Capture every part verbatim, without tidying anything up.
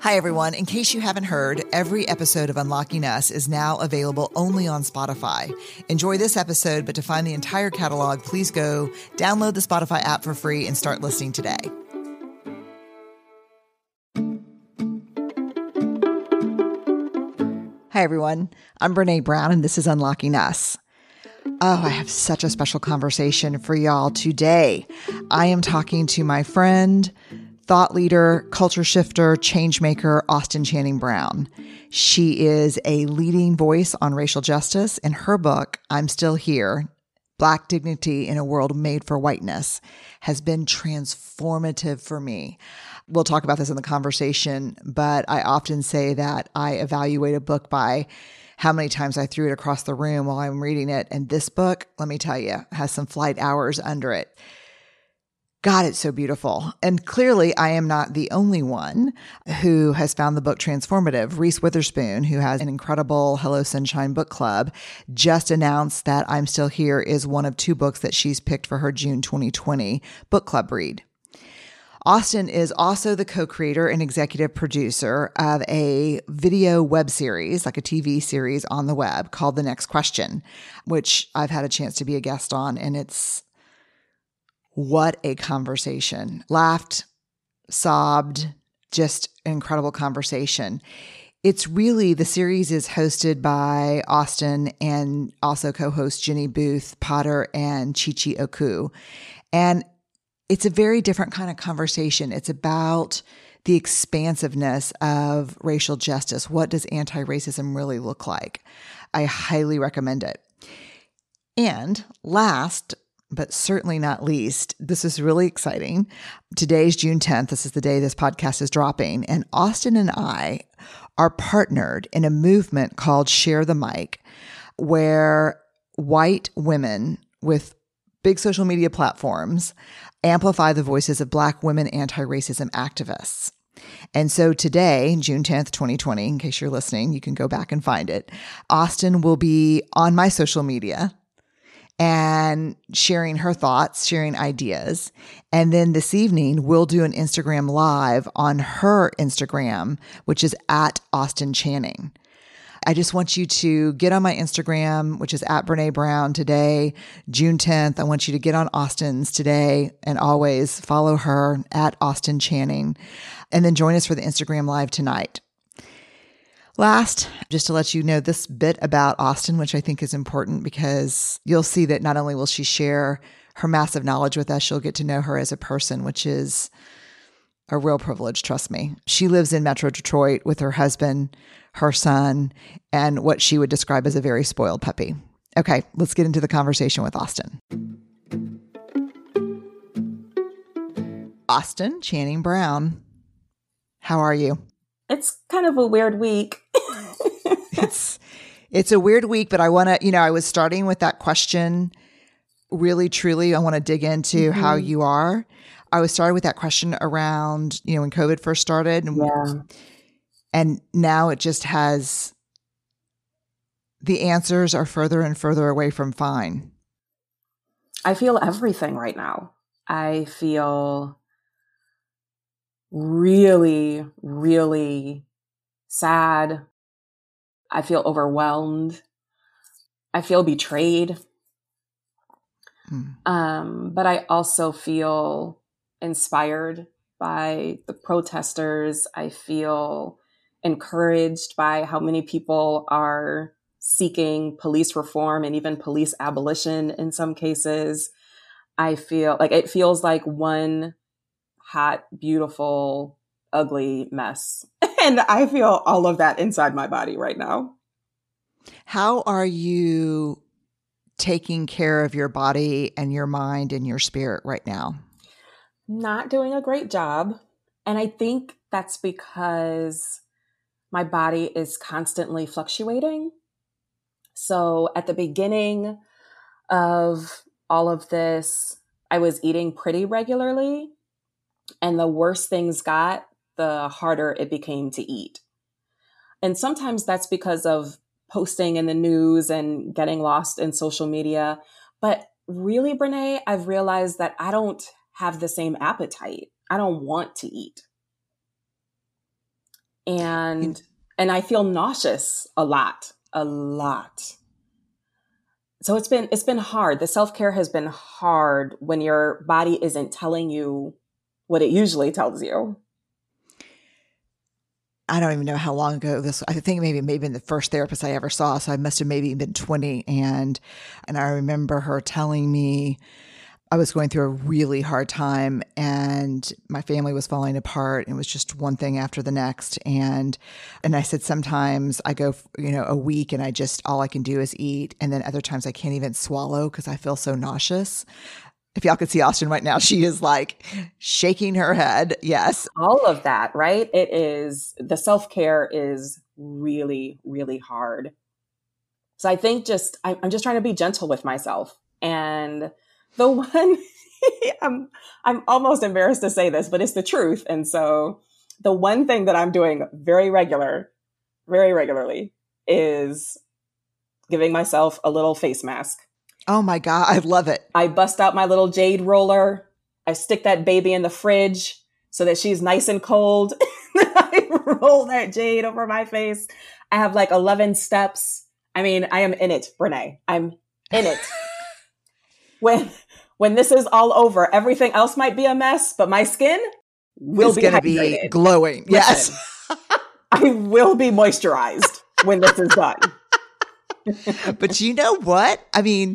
Hi, everyone. In case you haven't heard, every episode of Unlocking Us is now available only on Spotify. Enjoy this episode, but to find the entire catalog, please go download the Spotify app for free and start listening today. Hi, everyone. I'm Brene Brown, and this is Unlocking Us. Oh, I have such a special conversation for y'all today. I am talking to my friend, thought leader, culture shifter, change maker, Austin Channing Brown. She is a leading voice on racial justice. In her book, I'm Still Here, Black Dignity in a World Made for Whiteness, has been transformative for me. We'll talk about this in the conversation, but I often say that I evaluate a book by how many times I threw it across the room while I'm reading it. And this book, let me tell you, has some flight hours under it. God, it's so beautiful. And clearly, I am not the only one who has found the book transformative. Reese Witherspoon, who has an incredible Hello Sunshine book club, just announced that I'm Still Here is one of two books that she's picked for her June twenty twenty book club read. Austin is also the co-creator and executive producer of a video web series, like a T V series on the web called The Next Question, which I've had a chance to be a guest on, and it's what a conversation. Laughed, sobbed, just an incredible conversation. It's really, the series is hosted by Austin and also co-host Jenny Booth Potter and Chichi Oku. And it's a very different kind of conversation. It's about the expansiveness of racial justice. What does anti-racism really look like? I highly recommend it. And last, but certainly not least, this is really exciting. Today's June tenth. This is the day this podcast is dropping. And Austin and I are partnered in a movement called Share the Mic, where white women with big social media platforms amplify the voices of Black women anti-racism activists. And so today, June tenth, twenty twenty, in case you're listening, you can go back and find it. Austin will be on my social media and sharing her thoughts, sharing ideas. And then this evening, we'll do an Instagram live on her Instagram, which is at Austin Channing. I just want you to get on my Instagram, which is at Brene Brown today, June tenth. I want you to get on Austin's today and always follow her at Austin Channing, and then join us for the Instagram live tonight. Last, just to let you know this bit about Austin, which I think is important because you'll see that not only will she share her massive knowledge with us, you'll get to know her as a person, which is a real privilege, trust me. She lives in Metro Detroit with her husband, her son, and what she would describe as a very spoiled puppy. Okay, let's get into the conversation with Austin. Austin Channing Brown, how are you? It's kind of a weird week. it's it's a weird week, but I want to, you know, I was starting with that question. Really, truly, I want to dig into mm-hmm. how you are. I was starting with that question around, you know, when COVID first started. And, yeah. and now it just has, the answers are further and further away from fine. I feel everything right now. I feel really, really sad. I feel overwhelmed. I feel betrayed. Hmm. Um, but I also feel inspired by the protesters. I feel encouraged by how many people are seeking police reform and even police abolition in some cases. I feel like it feels like one hot, beautiful, ugly mess. And I feel all of that inside my body right now. How are you taking care of your body and your mind and your spirit right now? Not doing a great job. And I think that's because my body is constantly fluctuating. So at the beginning of all of this, I was eating pretty regularly. And the worse things got, the harder it became to eat. And sometimes that's because of posting in the news and getting lost in social media. But really, Brene, I've realized that I don't have the same appetite. I don't want to eat. And, and I feel nauseous a lot, a lot. So it's been, it's been hard. The self-care has been hard when your body isn't telling you what it usually tells you. I don't even know how long ago this, I think maybe, maybe the first therapist I ever saw. So I must have maybe been twenty. And, and I remember her telling me I was going through a really hard time and my family was falling apart. And it was just one thing after the next. And, and I said, sometimes I go, you know, a week and I just, all I can do is eat. And then other times I can't even swallow because I feel so nauseous. If y'all could see Austin right now, she is like shaking her head. Yes. All of that, right? It is, the self-care is really, really hard. So I think just, I'm just trying to be gentle with myself. And the one, I'm, I'm almost embarrassed to say this, but it's the truth. And so the one thing that I'm doing very regular, very regularly is giving myself a little face mask. Oh my God, I love it. I bust out my little jade roller. I stick that baby in the fridge so that she's nice and cold. I roll that jade over my face. I have like eleven steps. I mean, I am in it, Brene. I'm in it. when when this is all over, everything else might be a mess, but my skin will it's be gonna be glowing. Listen, yes. I will be moisturized when this is done. But you know what? I mean,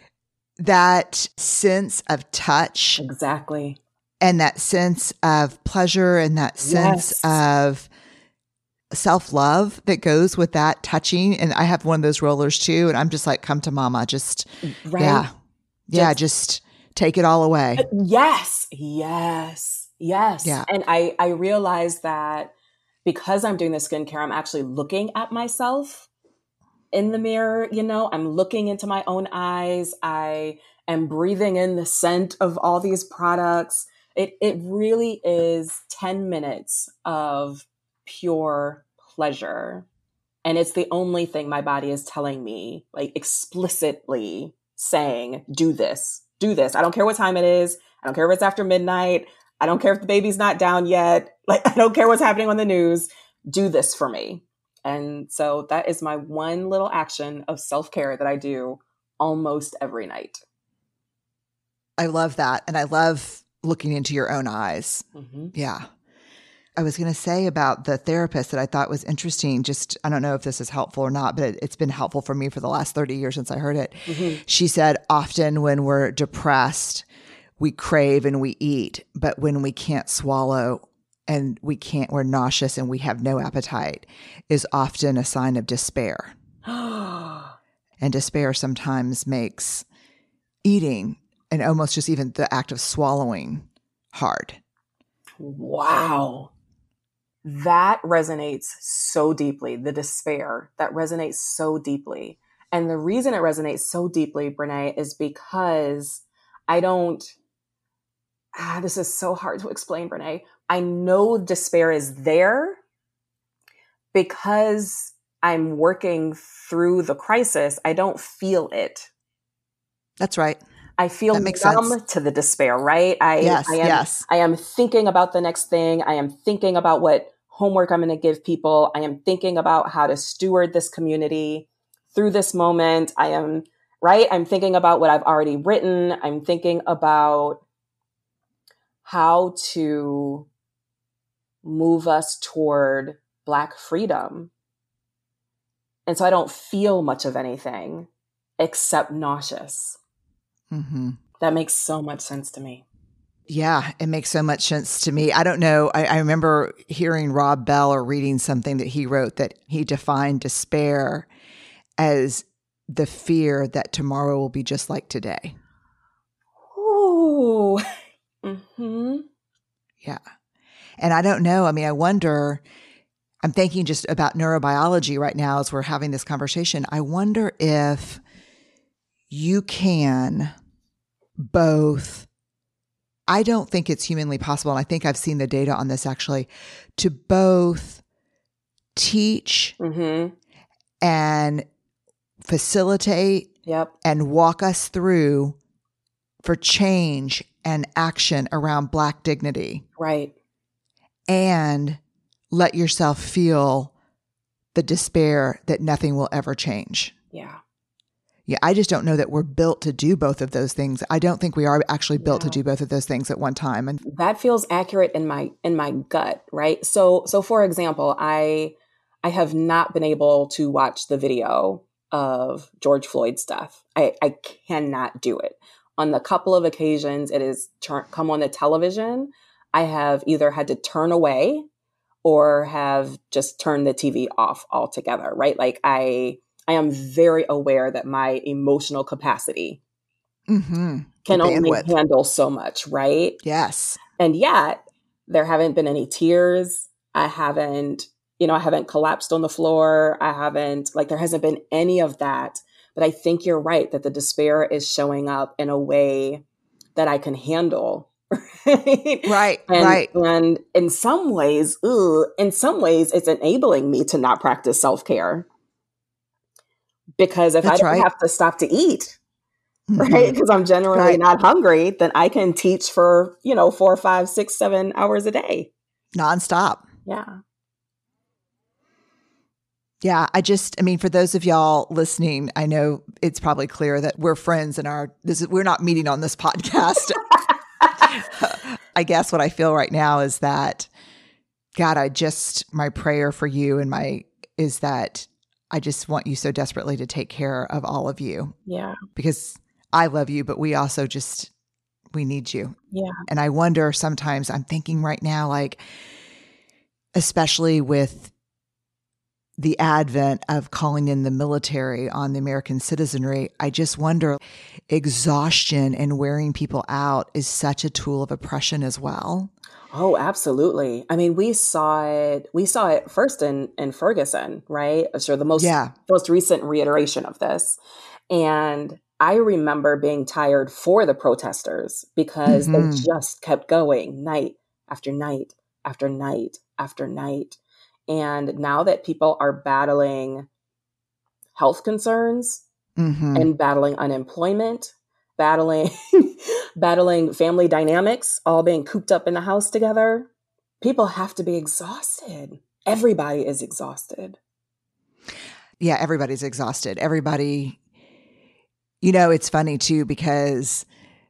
that sense of touch. Exactly. And that sense of pleasure and that sense Yes. of self-love that goes with that touching. And I have one of those rollers too. And I'm just like, come to mama. Just, Right? yeah. Yeah. Just, just take it all away. Yes. Yes. Yes. Yeah. And I, I realized that because I'm doing the skincare, I'm actually looking at myself in the mirror. You know, I'm looking into my own eyes. I am breathing in the scent of all these products. It, it really is ten minutes of pure pleasure. And it's the only thing my body is telling me, like explicitly saying, do this, do this. I don't care what time it is. I don't care if it's after midnight. I don't care if the baby's not down yet. Like, I don't care what's happening on the news. Do this for me. And so that is my one little action of self-care that I do almost every night. I love that. And I love looking into your own eyes. Mm-hmm. Yeah. I was going to say about the therapist that I thought was interesting. Just, I don't know if this is helpful or not, but it, it's been helpful for me for the last thirty years since I heard it. Mm-hmm. She said, often when we're depressed, we crave and we eat, but when we can't swallow and we can't, we're nauseous and we have no appetite is often a sign of despair. And despair sometimes makes eating and almost just even the act of swallowing hard. Wow. That resonates so deeply. The despair that resonates so deeply. And the reason it resonates so deeply, Brene, is because I don't, ah, this is so hard to explain, Brene. I know despair is there because I'm working through the crisis. I don't feel it. That's right. I feel that makes numb sense. to the despair, right? I, yes, I am, yes. I am thinking about the next thing. I am thinking about what homework I'm going to give people. I am thinking about how to steward this community through this moment. I am, right? I'm thinking about what I've already written. I'm thinking about how to move us toward Black freedom. And so I don't feel much of anything except nauseous. Mm-hmm. That makes so much sense to me. Yeah, it makes so much sense to me. I don't know. I, I remember hearing Rob Bell or reading something that he wrote that he defined despair as the fear that tomorrow will be just like today. Ooh. Mm-hmm. Yeah. And I don't know. I mean, I wonder, I'm thinking just about neurobiology right now as we're having this conversation. I wonder if you can both, I don't think it's humanly possible, and I think I've seen the data on this actually, to both teach Mm-hmm. and facilitate Yep. and walk us through for change and action around Black dignity Right. and let yourself feel the despair that nothing will ever change. Yeah. Yeah, I just don't know that we're built to do both of those things. I don't think we are actually built Yeah. to do both of those things at one time. And that feels accurate in my in my gut, right? So so for example, I I have not been able to watch the video of George Floyd's death. I, I cannot do it. On the couple of occasions it has tur- come on the television, I have either had to turn away or have just turned the T V off altogether, right? Like I I am very aware that my emotional capacity mm-hmm. can The only bandwidth. handle so much, right? Yes. And yet there haven't been any tears. I haven't, you know, I haven't collapsed on the floor. I haven't, like, there hasn't been any of that. But I think you're right that the despair is showing up in a way that I can handle. Right. Right. And, right. and in some ways, ooh, in some ways, it's enabling me to not practice self-care. Because if That's I don't right. have to stop to eat, Mm-hmm. right, because I'm generally right. not hungry, then I can teach for, you know, four, five, six, seven hours a day. Nonstop. Yeah. Yeah. I just, I mean, for those of y'all listening, I know it's probably clear that we're friends and our, this is, we're not meeting on this podcast. I guess what I feel right now is that, God, I just, my prayer for you and my, is that I just want you so desperately to take care of all of you. Yeah. Because I love you, but we also just, we need you. Yeah. And I wonder sometimes, I'm thinking right now, like, especially with the advent of calling in the military on the American citizenry, I just wonder, exhaustion and wearing people out is such a tool of oppression as well. Oh, absolutely. I mean, we saw it, we saw it first in, in Ferguson, right? So the most, Yeah. most recent reiteration of this. And I remember being tired for the protesters because Mm-hmm. they just kept going night after night after night after night. And now that people are battling health concerns Mm-hmm. and battling unemployment, battling battling family dynamics, all being cooped up in the house together, people have to be exhausted. Everybody is exhausted. Yeah, everybody's exhausted. Everybody, you know, it's funny too, because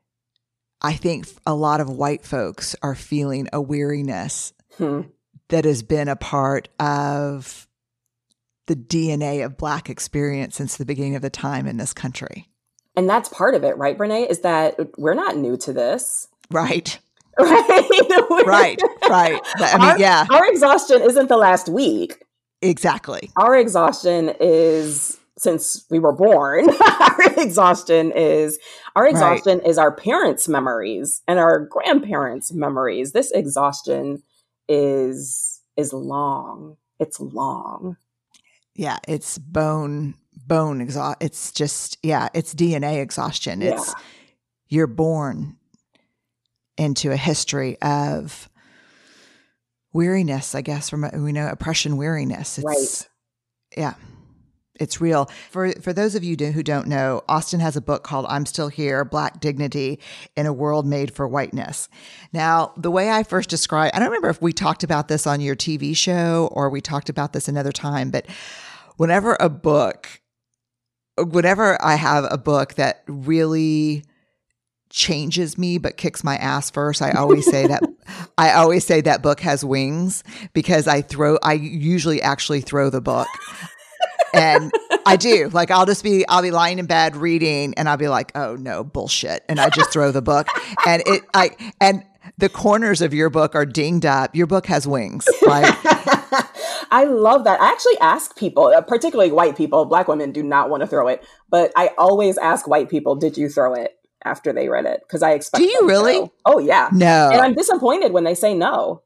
I think a lot of white folks are feeling a weariness Hmm. that has been a part of the D N A of Black experience since the beginning of the time in this country. And that's part of it, right, Brene? Is that we're not new to this. Right. Right. right. Right. I mean, our, yeah. Our exhaustion isn't the last week. Exactly. Our exhaustion is since we were born. Our exhaustion is our exhaustion right. is our parents' memories and our grandparents' memories. This exhaustion is is long. It's long. Yeah, it's bone bone exhaust. It's just yeah, it's D N A exhaustion. Yeah. It's you're born into a history of weariness, I guess, from we know oppression, weariness. It's, right. Yeah, it's real. For for those of you who don't know, Austin has a book called I'm Still Here, Black Dignity in a World Made for Whiteness. Now, the way I first describe, I don't remember if we talked about this on your T V show or we talked about this another time, but whenever a book, whenever I have a book that really changes me but kicks my ass first, I always say that I always say that book has wings, because I throw I usually actually throw the book. And I do. Like I'll just be I'll be lying in bed reading and I'll be like, "Oh no, bullshit." And I just throw the book. And it I and the corners of your book are dinged up. Your book has wings. Like I love that. I actually ask people, particularly white people, Black women do not want to throw it, but I always ask white people, "Did you throw it?" after they read it, because I expect. Do you really? To. Oh yeah. No. And I'm disappointed when they say no.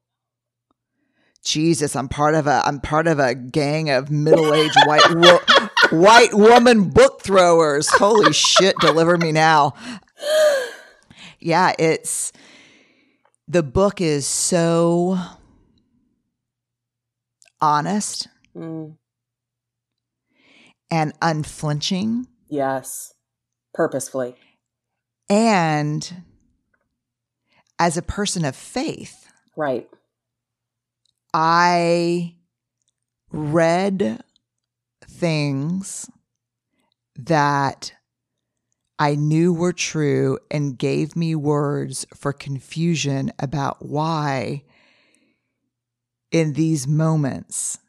Jesus, I'm part of a I'm part of a gang of middle-aged white wo- white woman book throwers. Holy shit, deliver me now. Yeah, it's the book is so honest mm. and unflinching. Yes. Purposefully. And as a person of faith, right, I read things that I knew were true and gave me words for confusion about why in these moments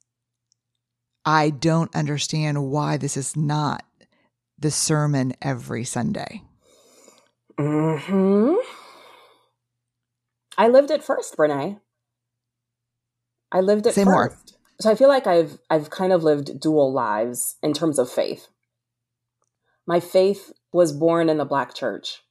I don't understand why this is not the sermon every Sunday. Mm-hmm. I lived it first, Brene. I lived it Say first. more. So I feel like I've I've kind of lived dual lives in terms of faith. My faith was born in the Black church.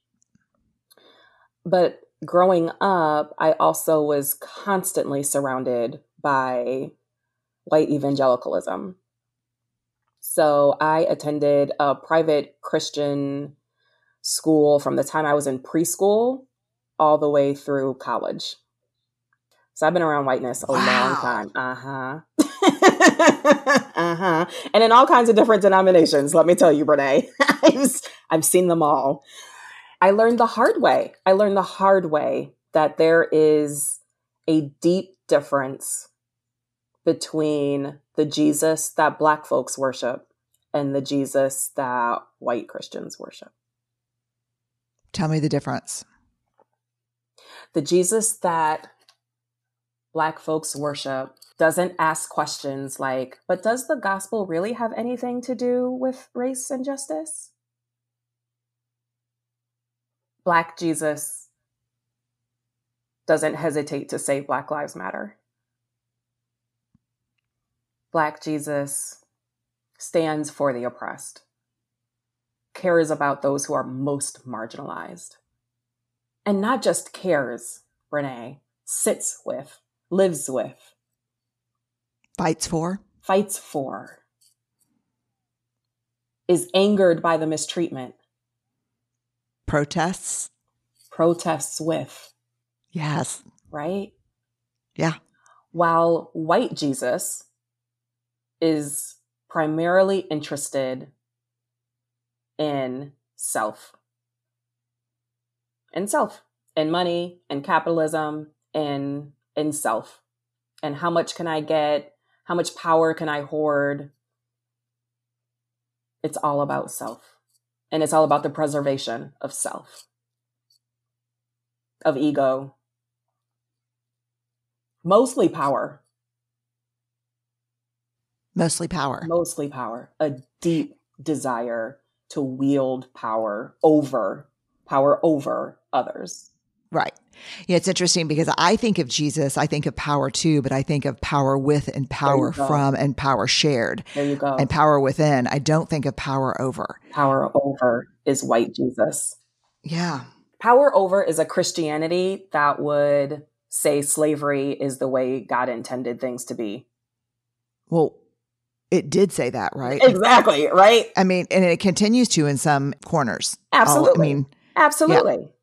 But growing up, I also was constantly surrounded by white evangelicalism. So I attended a private Christian school from the time I was in preschool all the way through college. So I've been around whiteness a Wow. long time. Uh-huh. uh-huh. And in all kinds of different denominations, let me tell you, Brene. I've, I've seen them all. I learned the hard way. I learned the hard way that there is a deep difference between the Jesus that Black folks worship and the Jesus that white Christians worship. Tell me the difference. The Jesus that Black folks worship doesn't ask questions like, but does the gospel really have anything to do with race and justice? Black Jesus doesn't hesitate to say Black Lives Matter. Black Jesus stands for the oppressed, cares about those who are most marginalized, and not just cares, Brene, sits with, lives with, Fights for? Fights for, is angered by the mistreatment, Protests? protests with. Yes. Right? Yeah. While white Jesus is primarily interested in self, in self, in money, in capitalism, in, in self. And how much can I get? How much power can I hoard? It's all about self. And it's all about the preservation of self, of ego, mostly power. Mostly power. Mostly power. A deep desire to wield power over, power over others. Right. Yeah, it's interesting because I think of Jesus, I think of power too, but I think of power with and power from and power shared. There you go. And power within. I don't think of power over. Power over is white Jesus. Yeah. Power over is a Christianity that would say slavery is the way God intended things to be. Well, it did say that, right? Exactly, right? I mean, and it continues to in some corners. Absolutely. I'll, I mean, absolutely. Yeah.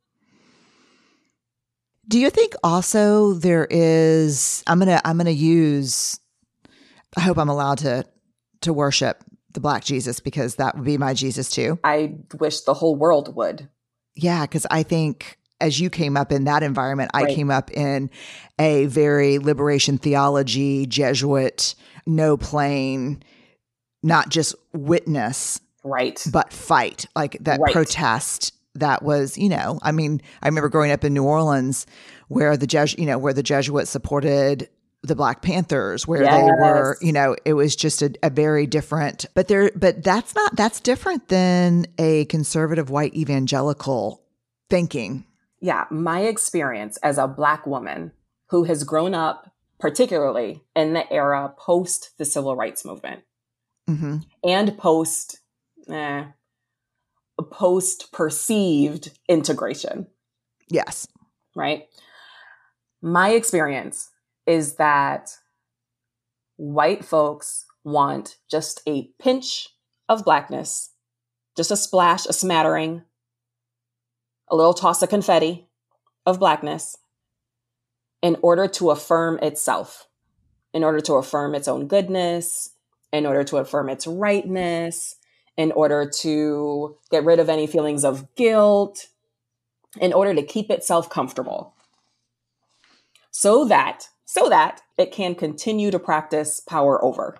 Do you think also there is, I'm going to, I'm going to use, I hope I'm allowed to, to worship the Black Jesus because that would be my Jesus too. I wish the whole world would. Yeah. Cause I think as you came up in that environment, Right. I came up in a very liberation theology, Jesuit, no plane, not just witness, right, but fight, like that right. protest. That was, you know, I mean, I remember growing up in New Orleans where the Jesu- you know, where the Jesuits supported the Black Panthers, where yes. they were, you know, it was just a, a very different, but there, but that's not, that's different than a conservative white evangelical thinking. Yeah. My experience as a Black woman who has grown up, particularly in the era post the civil rights movement mm-hmm. and post, eh, post perceived integration. Yes. Right. My experience is that white folks want just a pinch of Blackness, just a splash, a smattering, a little toss of confetti of Blackness in order to affirm itself, in order to affirm its own goodness, in order to affirm its rightness, in order to get rid of any feelings of guilt, in order to keep itself comfortable. So that so that it can continue to practice power over.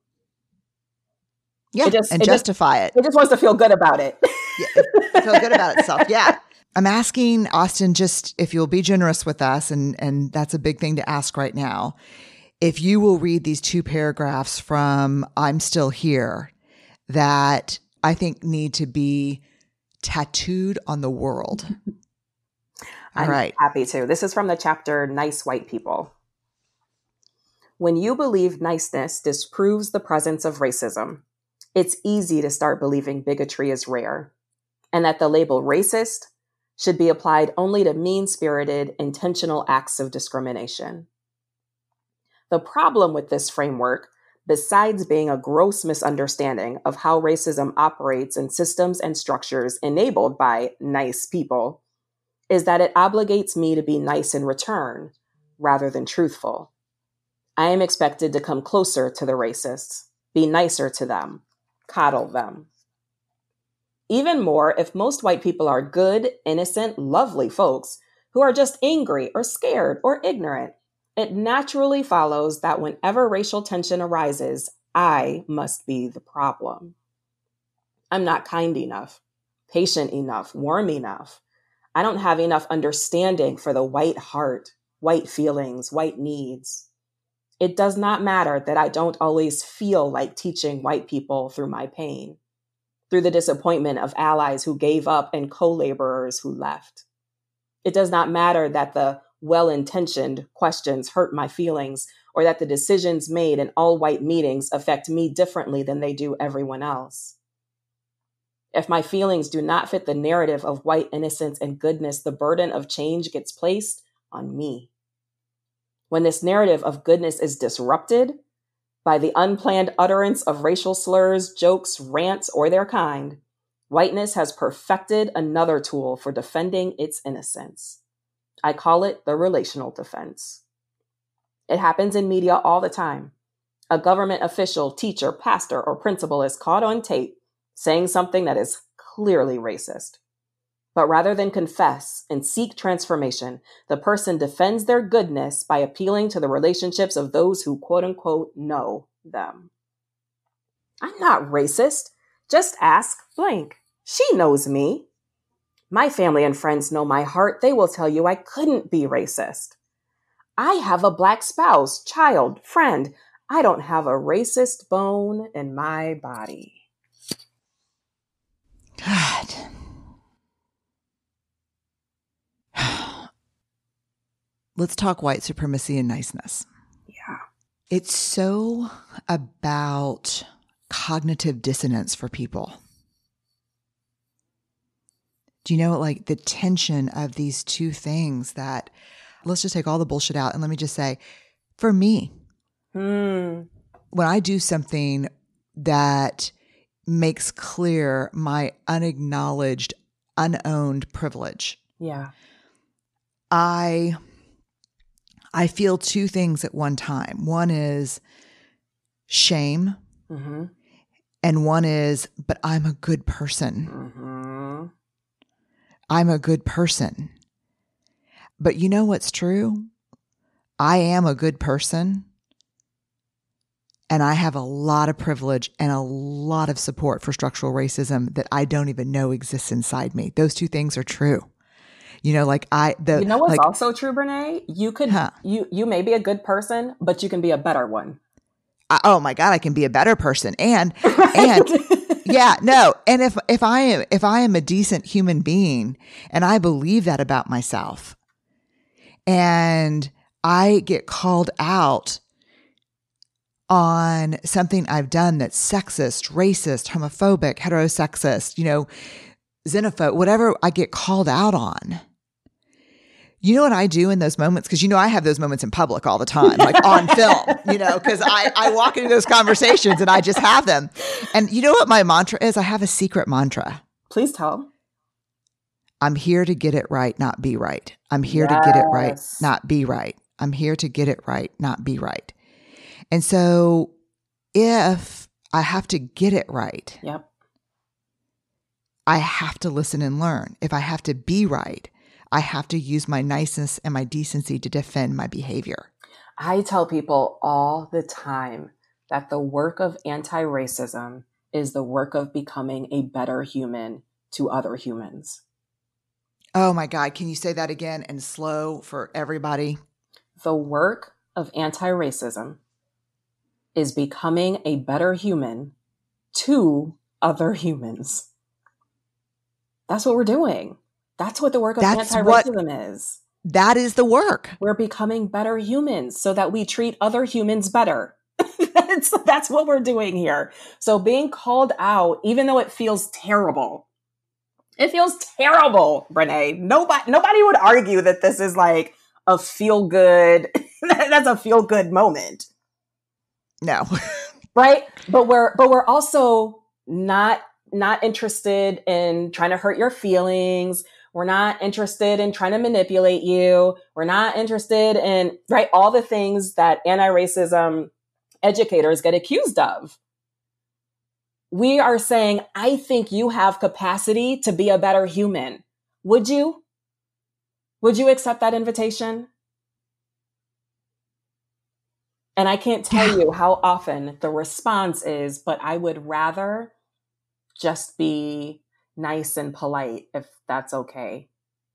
Yeah, it just, and it justify just, it. It just wants to feel good about it. Yeah, it feel good about itself. Yeah. I'm asking Austin, just if you'll be generous with us, and, and that's a big thing to ask right now, if you will read these two paragraphs from I'm Still Here that I think need to be tattooed on the world. All I'm right. happy to. This is from the chapter Nice White People. When you believe niceness disproves the presence of racism, it's easy to start believing bigotry is rare, and that the label racist should be applied only to mean-spirited, intentional acts of discrimination. The problem with this framework, besides being a gross misunderstanding of how racism operates in systems and structures enabled by nice people, is that it obligates me to be nice in return rather than truthful. I am expected to come closer to the racists, be nicer to them, coddle them. Even more, if most white people are good, innocent, lovely folks who are just angry or scared or ignorant, it naturally follows that whenever racial tension arises, I must be the problem. I'm not kind enough, patient enough, warm enough. I don't have enough understanding for the white heart, white feelings, white needs. It does not matter that I don't always feel like teaching white people through my pain, through the disappointment of allies who gave up and co-laborers who left. It does not matter that the well-intentioned questions hurt my feelings, or that the decisions made in all-white meetings affect me differently than they do everyone else. If my feelings do not fit the narrative of white innocence and goodness, the burden of change gets placed on me. When this narrative of goodness is disrupted by the unplanned utterance of racial slurs, jokes, rants, or their kind, whiteness has perfected another tool for defending its innocence. I call it the relational defense. It happens in media all the time. A government official, teacher, pastor, or principal is caught on tape saying something that is clearly racist. But rather than confess and seek transformation, the person defends their goodness by appealing to the relationships of those who quote unquote know them. I'm not racist. Just ask blank. She knows me. My family and friends know my heart. They will tell you I couldn't be racist. I have a black spouse, child, friend. I don't have a racist bone in my body. God. Let's talk white supremacy and niceness. Yeah. It's so about cognitive dissonance for people. Do you know, like the tension of these two things that, let's just take all the bullshit out. And let me just say, for me, mm. when I do something that makes clear my unacknowledged, unowned privilege, yeah, I... I feel two things at one time. One is shame, mm-hmm. and one is, but I'm a good person. Mm-hmm. I'm a good person. But you know what's true? I am a good person, and I have a lot of privilege and a lot of support for structural racism that I don't even know exists inside me. Those two things are true. You know, like I, the, you know what's like, also true, Brene? You could, huh. you, you may be a good person, but you can be a better one. I, oh my God, I can be a better person. And, and yeah, no. And if, if I am, if I am a decent human being and I believe that about myself and I get called out on something I've done that's sexist, racist, homophobic, heterosexist, you know, xenophobe, whatever I get called out on. You know what I do in those moments? Because, you know, I have those moments in public all the time, like on film, you know, because I, I walk into those conversations and I just have them. And you know what my mantra is? I have a secret mantra. Please tell. I'm here to get it right, not be right. I'm here yes. to get it right, not be right. I'm here to get it right, not be right. And so if I have to get it right, yep. I have to listen and learn. If I have to be right, I have to use my niceness and my decency to defend my behavior. I tell people all the time that the work of anti-racism is the work of becoming a better human to other humans. Oh my God. Can you say that again and slow for everybody? The work of anti-racism is becoming a better human to other humans. That's what we're doing. That's what the work of That's anti-racism what, is. That is the work. We're becoming better humans so that we treat other humans better. that's, that's what we're doing here. So being called out, even though it feels terrible, it feels terrible, Brene. Nobody, nobody would argue that this is like a feel good, that's a feel good moment. No. Right. But we're, but we're also not, not interested in trying to hurt your feelings. We're not interested in trying to manipulate you. We're not interested in, right, all the things that anti-racism educators get accused of. We are saying, I think you have capacity to be a better human. Would you? Would you accept that invitation? And I can't tell Yeah. you how often the response is, but I would rather just be nice and polite, if that's okay.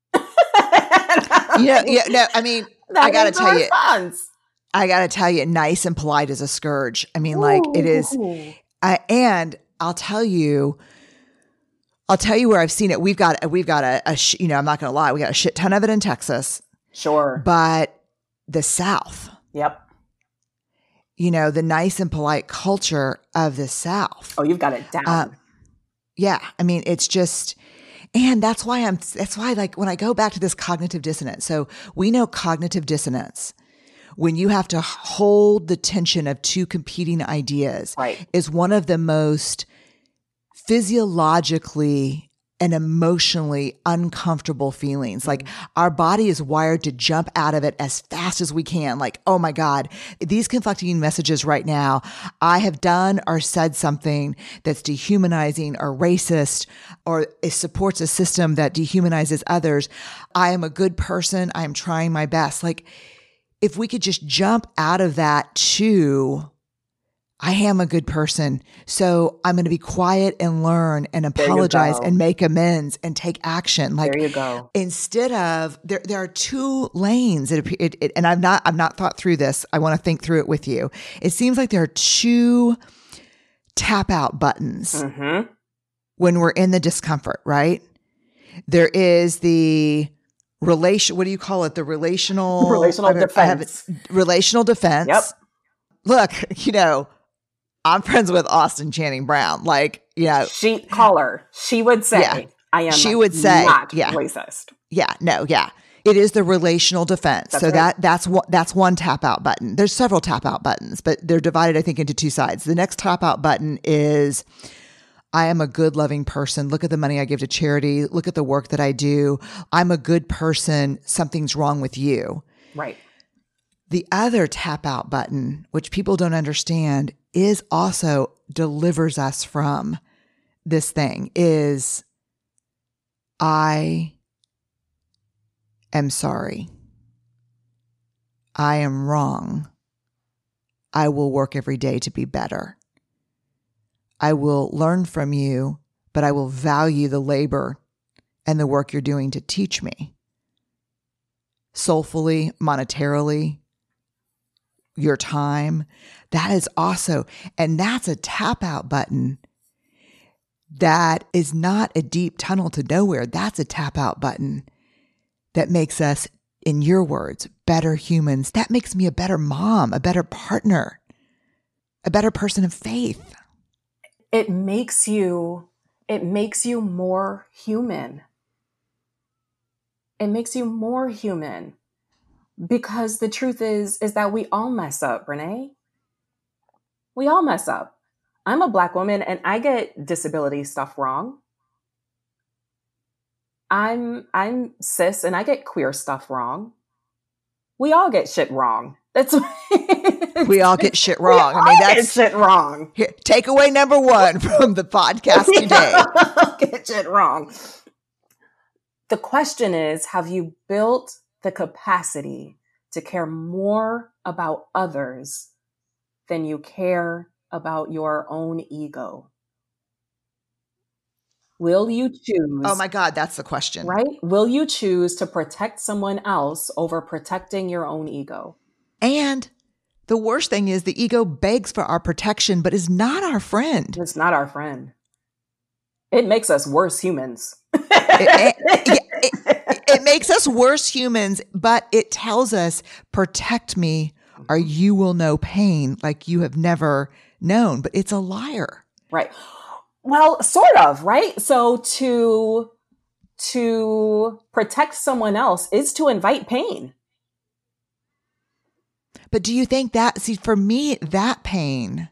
Yeah, yeah, no, I mean, that I got to tell response. you, I got to tell you, nice and polite is a scourge. I mean, Ooh. like it is. I, and I'll tell you, I'll tell you where I've seen it. We've got, we've got a, a sh- you know, I'm not going to lie. We got a shit ton of it in Texas. Sure. But the South. Yep. You know, the nice and polite culture of the South. Oh, you've got it down. Um, yeah. I mean, it's just, and that's why I'm, that's why like when I go back to this cognitive dissonance. So we know cognitive dissonance, when you have to hold the tension of two competing ideas, right, is one of the most physiologically and emotionally uncomfortable feelings. Mm-hmm. Like our body is wired to jump out of it as fast as we can. Like, oh my God, these conflicting messages right now, I have done or said something that's dehumanizing or racist, or it supports a system that dehumanizes others. I am a good person. I am trying my best. Like if we could just jump out of that to, I am a good person, so I'm going to be quiet and learn and apologize and make amends and take action. Like, there you go. Instead of there, there are two lanes. It, it, it, and I've not, I've not thought through this. I want to think through it with you. It seems like there are two tap out buttons mm-hmm. when we're in the discomfort. Right? There is the relation. What do you call it? The relational relational defense. Relational defense. Yep. Look, you know. I'm friends with Austin Channing Brown. Like, you know, she call her. She would say, yeah, I am she would say, not yeah, racist. Yeah, no, yeah. It is the relational defense. That's so right. that that's one that's one tap out button. There's several tap out buttons, but they're divided, I think, into two sides. The next tap out button is, I am a good, loving person. Look at the money I give to charity. Look at the work that I do. I'm a good person. Something's wrong with you. Right. The other tap out button, which people don't understand, is also delivers us from this thing, is I am sorry. I am wrong. I will work every day to be better. I will learn from you, but I will value the labor and the work you're doing to teach me. Soulfully, monetarily, your time. That is also, and that's a tap out button that is not a deep tunnel to nowhere. That's a tap out button that makes us, in your words, better humans. That makes me a better mom, a better partner, a better person of faith. It makes you, it makes you more human. It makes you more human. Because the truth is, is that we all mess up, Brene. We all mess up. I'm a Black woman and I get disability stuff wrong. I'm, I'm cis and I get queer stuff wrong. We all get shit wrong. That's we all get shit wrong. I mean, that's get shit wrong. Here, takeaway number one from the podcast today. Get shit wrong. The question is, have you built the capacity to care more about others than you care about your own ego? Will you choose? Oh my God, that's the question. Right? Will you choose to protect someone else over protecting your own ego? And the worst thing is the ego begs for our protection, but is not our friend. It's not our friend. It makes us worse humans. it, it, it, it makes us worse humans, but it tells us, protect me or you will know pain like you have never known. But it's a liar. Right. Well, sort of, right? So to, to protect someone else is to invite pain. But do you think that, see, for me, that pain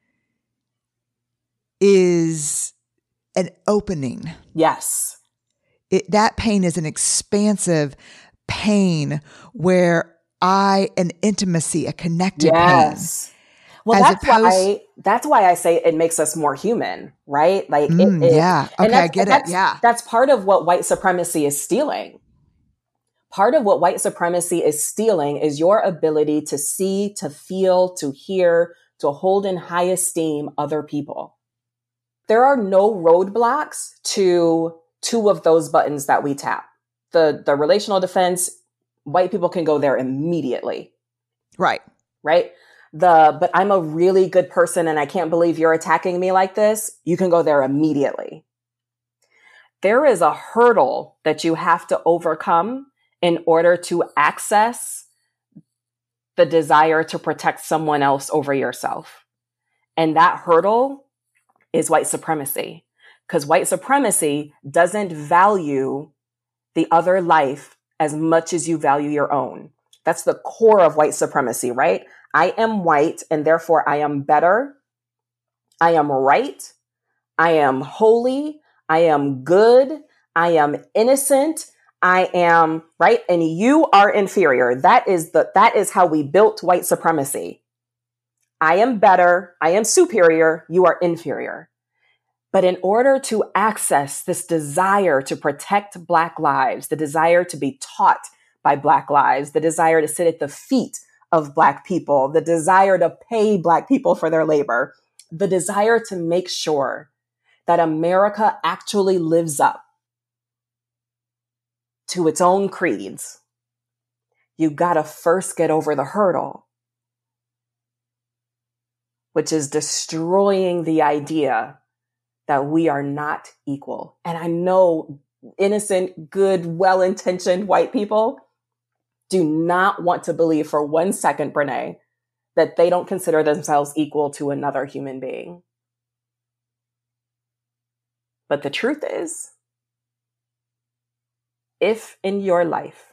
is an opening. Yes. It, that pain is an expansive pain where I, an intimacy, a connected yes. pain. Well, that's opposed- why, that's why I say it makes us more human, right? Like, mm, it, it, yeah. Okay. I get it. Yeah. That's part of what white supremacy is stealing. Part of what white supremacy is stealing is your ability to see, to feel, to hear, to hold in high esteem other people. There are no roadblocks to two of those buttons that we tap. The, the relational defense, white people can go there immediately. Right. Right? The, but I'm a really good person and I can't believe you're attacking me like this. You can go there immediately. There is a hurdle that you have to overcome in order to access the desire to protect someone else over yourself. And that hurdle is white supremacy, because white supremacy doesn't value the other life as much as you value your own. That's the core of white supremacy, right? I am white and therefore I am better. I am right. I am holy. I am good. I am innocent. I am right. And you are inferior. That is the, that is how we built white supremacy. I am better. I am superior. You are inferior. But in order to access this desire to protect Black lives, the desire to be taught by Black lives, the desire to sit at the feet of Black people, the desire to pay Black people for their labor, the desire to make sure that America actually lives up to its own creeds, you gotta first get over the hurdle, which is destroying the idea that we are not equal. And I know innocent, good, well-intentioned white people do not want to believe for one second, Brene, that they don't consider themselves equal to another human being. But the truth is, if in your life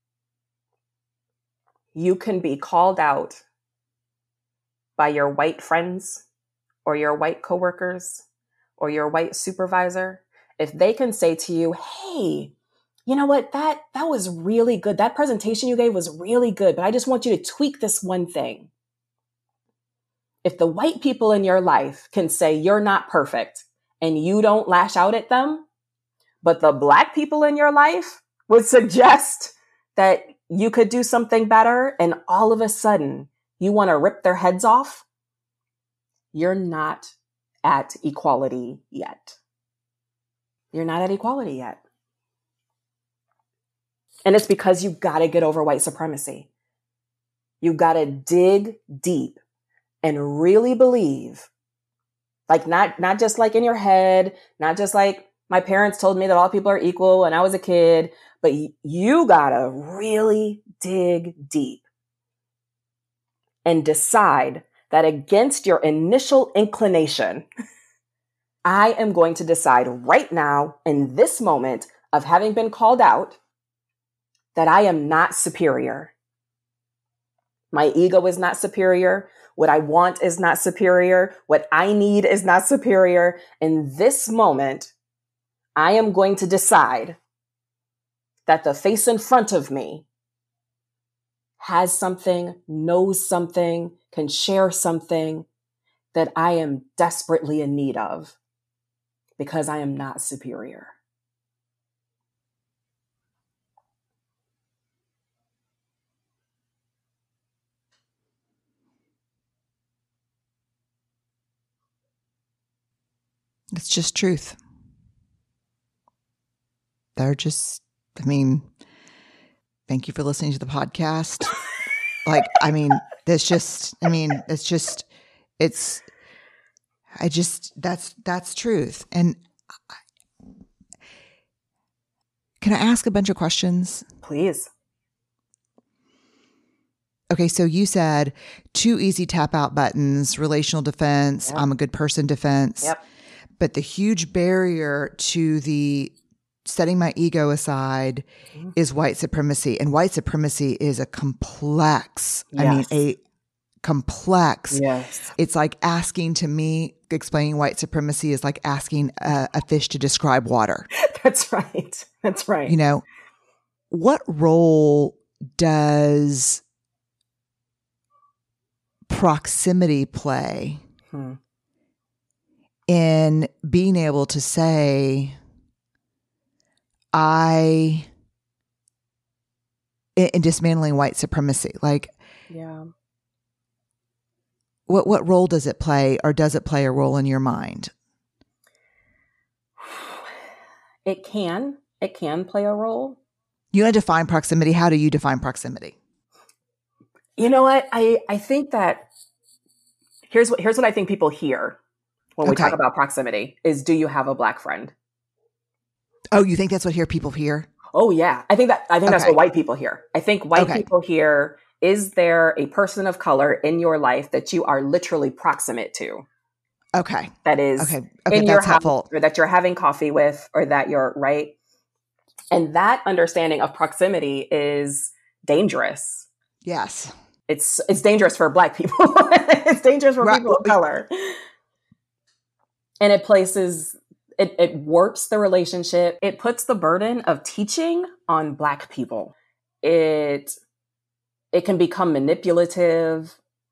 you can be called out by your white friends or your white coworkers or your white supervisor, if they can say to you, hey, you know what, that, that was really good. That presentation you gave was really good, but I just want you to tweak this one thing. If the white people in your life can say you're not perfect and you don't lash out at them, but the Black people in your life would suggest that you could do something better, and all of a sudden you want to rip their heads off, you're not at equality yet. You're not at equality yet. And it's because you got to get over white supremacy. You got to dig deep and really believe, like not, not just like in your head, not just like my parents told me that all people are equal when I was a kid, but y- you got to really dig deep and decide that against your initial inclination, I am going to decide right now in this moment of having been called out that I am not superior. My ego is not superior. What I want is not superior. What I need is not superior. In this moment, I am going to decide that the face in front of me has something, knows something, can share something that I am desperately in need of because I am not superior. It's just truth. They're just, I mean, thank you for listening to the podcast. Like, I mean, there's just, I mean, it's just, it's, I just, that's, that's truth. And I, can I ask a bunch of questions? Please. Okay. So you said two easy tap out buttons, relational defense, Yep. I'm a good person defense. Yep. But the huge barrier to the setting my ego aside Mhm. is white supremacy. And white supremacy is a complex, I mean, Yes. a complex. Yes. It's like asking to me, explaining white supremacy is like asking a, a fish to describe water. That's right. That's right. You know, what role does proximity play Hmm. in being able to say, I, in, in dismantling white supremacy? Like, Yeah. what, what role does it play, or does it play a role in your mind? It can. It can play a role. You want to define proximity. How do you define proximity? You know what? I, I think that here's what here's what I think people hear when we Okay. talk about proximity is, do you have a Black friend? Oh, you think that's what here people hear? Oh yeah. I think that I think that's Okay. what white people hear. I think white Okay. people hear, is there a person of color in your life that you are literally proximate to? Okay. That is Okay. Okay. in your That's house, helpful. or that you're having coffee with, or that you're right. And that understanding of proximity is dangerous. Yes. It's it's dangerous for Black people. It's dangerous for Right. people of color. And it places, it, it warps the relationship. It puts the burden of teaching on Black people. It it can become manipulative.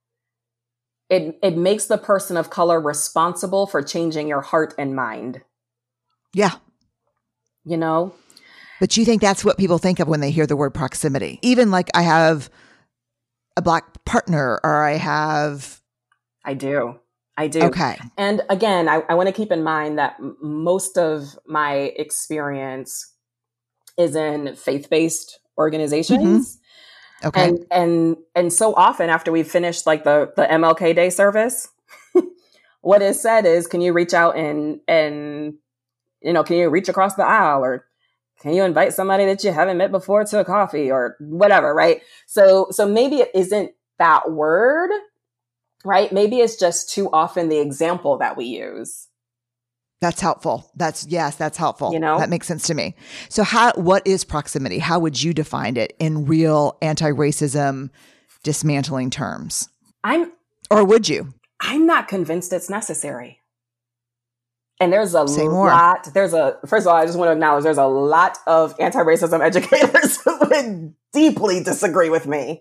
It it makes the person of color responsible for changing your heart and mind. Yeah. You know? But you think that's what people think of when they hear the word proximity? Even like, I have a Black partner, or I have. I do. I do. Okay. And again, I, I want to keep in mind that m- most of my experience is in faith-based organizations. Okay. And and and so often after we've finished like the, the M L K Day service, what is said is, can you reach out and and you know, can you reach across the aisle, or can you invite somebody that you haven't met before to a coffee, or whatever, right? So so maybe it isn't that word, right? Maybe it's just too often the example that we use. That's helpful. That's yes, that's helpful. You know? That makes sense to me. So how what is proximity? How would you define it in real anti-racism dismantling terms? I'm Or would you? I'm not convinced it's necessary. And there's a Say more. lot, there's a, first of all, I just want to acknowledge there's a lot of anti-racism educators who would deeply disagree with me.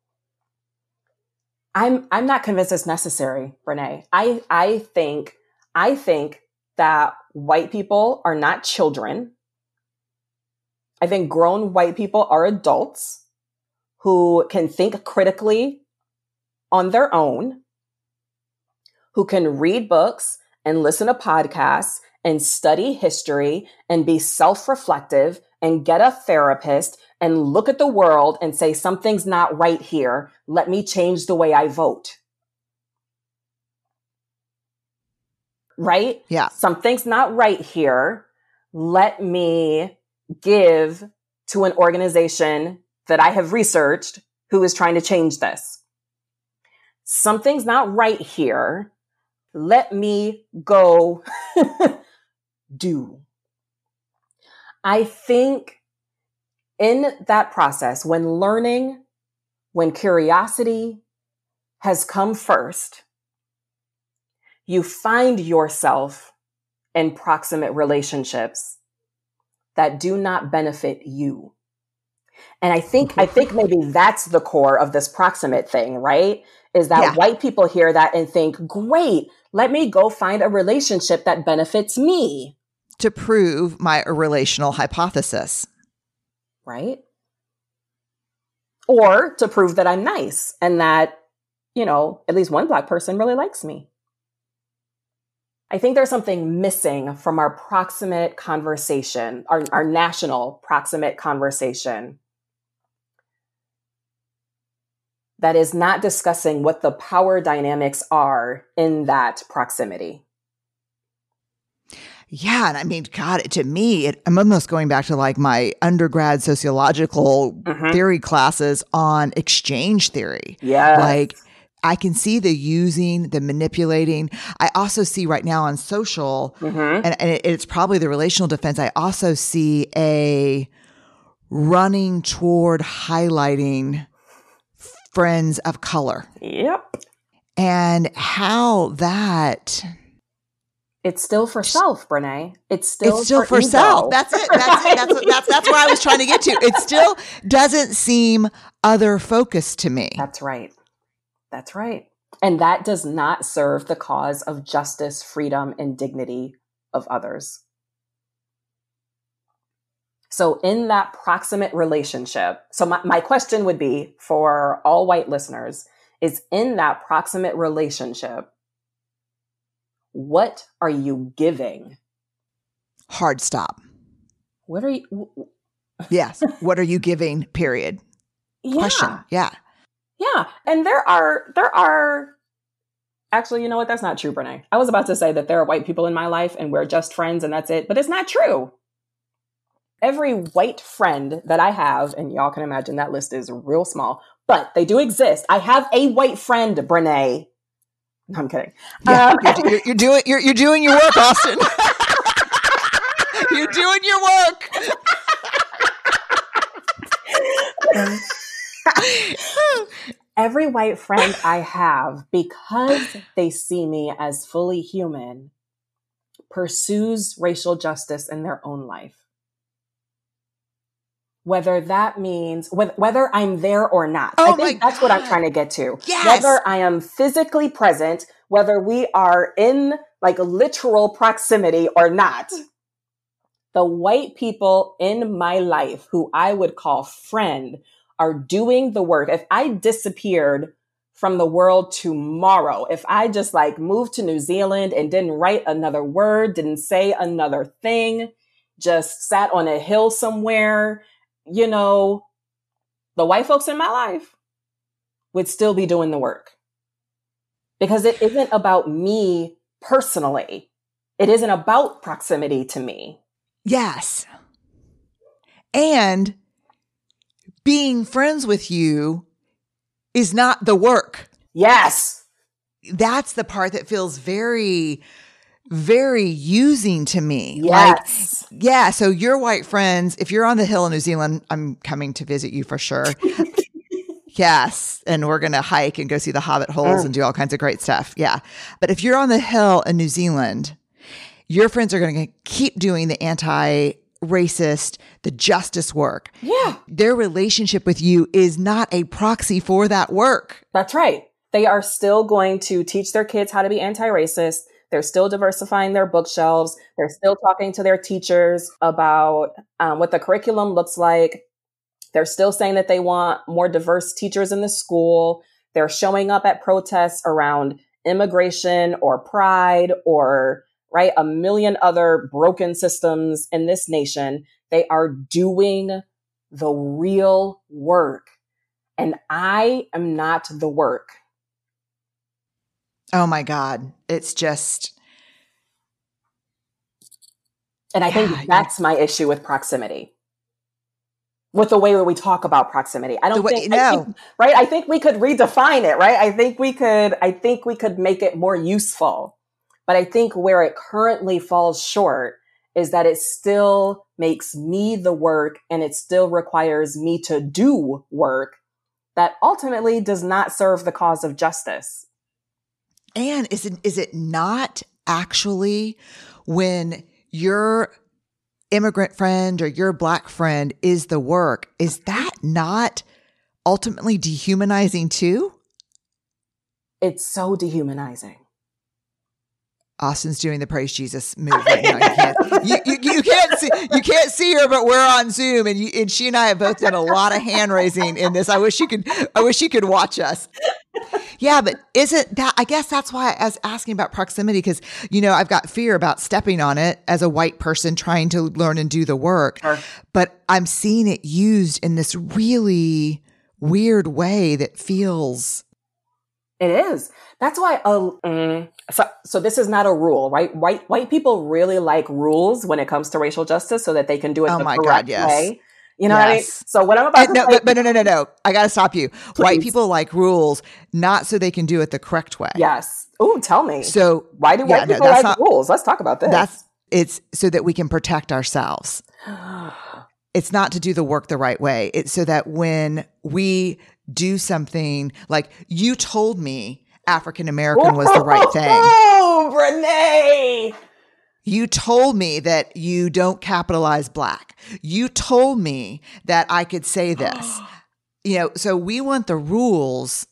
I'm, I'm not convinced it's necessary, Brene. I, I think, I think that white people are not children. I think grown white people are adults who can think critically on their own, who can read books and listen to podcasts and study history and be self-reflective and get a therapist and look at the world and say, something's not right here. Let me change the way I vote. Right? Yeah. Something's not right here. Let me give to an organization that I have researched who is trying to change this. Something's not right here. Let me go do. I think in that process, when learning, when curiosity has come first, you find yourself in proximate relationships that do not benefit you. And I think, I think maybe that's the core of this proximate thing, right? Is that Yeah. white people hear that and think, great, let me go find a relationship that benefits me. To prove my relational hypothesis. Right? Or to prove that I'm nice and that, you know, at least one Black person really likes me. I think there's something missing from our proximate conversation, our, our national proximate conversation, that is not discussing what the power dynamics are in that proximity. Yeah. And I mean, God, to me, it, I'm almost going back to like my undergrad sociological mm-hmm. theory classes on exchange theory. Yeah. Like, I can see the using, the manipulating. I also see right now on social, mm-hmm. and, and it, it's probably the relational defense. I also see a running toward highlighting friends of color. Yep. And how that... It's still for self, Brene. It's still it's still for, for self. That's it. That's it. That's, that's, that's where I was trying to get to. It still doesn't seem other focused to me. That's right. That's right. And that does not serve the cause of justice, freedom, and dignity of others. So in that proximate relationship, so my, my question would be for all white listeners is in that proximate relationship, what are you giving? Hard stop. What are you? Yes. What are you giving? Period. Yeah. Question. Yeah. Yeah. And there are, there are, actually, you know what? That's not true, Brene. I was about to say that there are white people in my life and we're just friends and that's it, but it's not true. Every white friend that I have, and y'all can imagine that list is real small, but they do exist. I have a white friend, Brene. No, I'm kidding. Yeah, um, you're, you're, you're doing you're, you're doing your work, Austin. You're doing your work. Every white friend I have, because they see me as fully human, pursues racial justice in their own life. Whether that means, whether I'm there or not. Oh I think my that's God. what I'm trying to get to. Yes. Whether I am physically present, whether we are in like literal proximity or not. The white people in my life who I would call friend are doing the work. If I disappeared from the world tomorrow, if I just like moved to New Zealand and didn't write another word, didn't say another thing, just sat on a hill somewhere, you know, the white folks in my life would still be doing the work. Because it isn't about me personally. It isn't about proximity to me. Yes. And being friends with you is not the work. Yes. That's the part that feels very, very using to me. Yes. Like, yeah. So your white friends, if you're on the hill in New Zealand, I'm coming to visit you for sure. Yes. And we're going to hike and go see the Hobbit holes mm. and do all kinds of great stuff. Yeah. But if you're on the hill in New Zealand, your friends are going to keep doing the anti-racist, the justice work. Yeah. Their relationship with you is not a proxy for that work. That's right. They are still going to teach their kids how to be anti-racist. They're still diversifying their bookshelves. They're still talking to their teachers about um, what the curriculum looks like. They're still saying that they want more diverse teachers in the school. They're showing up at protests around immigration or pride or, right, a million other broken systems in this nation. They are doing the real work. And I am not the work. Oh my God. It's just. And I yeah, think that's yeah. my issue with proximity. With the way where we talk about proximity. I don't way, think, no. I think, right? I think we could redefine it, right? I think we could, I think we could make it more useful. But I think where it currently falls short is that it still makes me the work and it still requires me to do work that ultimately does not serve the cause of justice. And is it, is it not actually when your immigrant friend or your Black friend is the work, is that not ultimately dehumanizing too? It's so dehumanizing. Austin's doing the praise Jesus move right now. You can't, you, you, you can't see, you can't see her, but we're on Zoom, and you, and she and I have both done a lot of hand raising in this. I wish you could, I wish you could watch us. Yeah, but isn't that, I guess that's why I was asking about proximity, because, you know, I've got fear about stepping on it as a white person trying to learn and do the work. Sure. But I'm seeing it used in this really weird way that feels. It is. That's why, uh, mm, so, so this is not a rule, right? White white people really like rules when it comes to racial justice so that they can do it Oh the my correct God, yes. way. You know yes. what I mean? So what I'm about and to no, say, but, but no, no, no, no. I got to stop you. Please. White people like rules, not so they can do it the correct way. Yes. Oh, tell me. So why do yeah, white no, people like not, rules? Let's talk about this. That's it's so that we can protect ourselves. It's not to do the work the right way. It's so that when we do something, like you told me African American was the right thing. Oh, Renee. You told me that you don't capitalize Black. You told me that I could say this. You know, so we want the rules.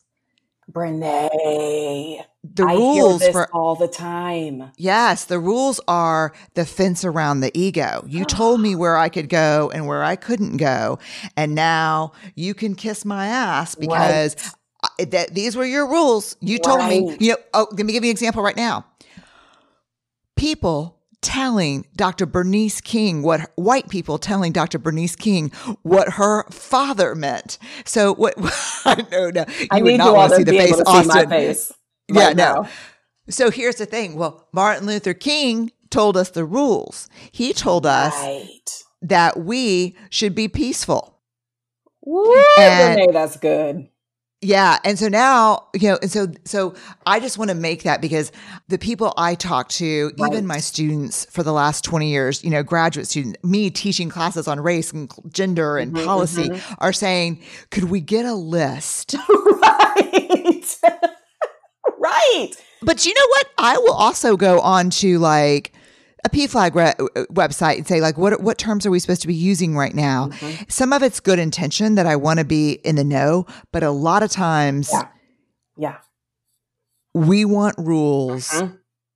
Renee. The I rules hear this for all the time. Yes, the rules are the fence around the ego. You told me where I could go and where I couldn't go, and now you can kiss my ass because right. I, that these were your rules. You told right. me. You know. Oh, let me give you an example right now. People telling Doctor Bernice King what white people telling Doctor Bernice King what her father meant. So what? I don't know. You I would need not you want all to see the be face, able to Austin. see my face. Right yeah, now. no. So here's the thing. Well, Martin Luther King told us the rules. He told us right. that we should be peaceful. Woo, and, Renee, that's good. Yeah. And so now, you know, and so, so I just want to make that because the people I talk to, right. even my students for the last twenty years, you know, graduate students, me teaching classes on race and gender and mm-hmm, policy mm-hmm. are saying, could we get a list? Right. Right. But you know what? I will also go on to like a P FLAG re- website and say like, what what terms are we supposed to be using right now? Mm-hmm. Some of it's good intention that I want to be in the know, but a lot of times, yeah, yeah, we want rules mm-hmm.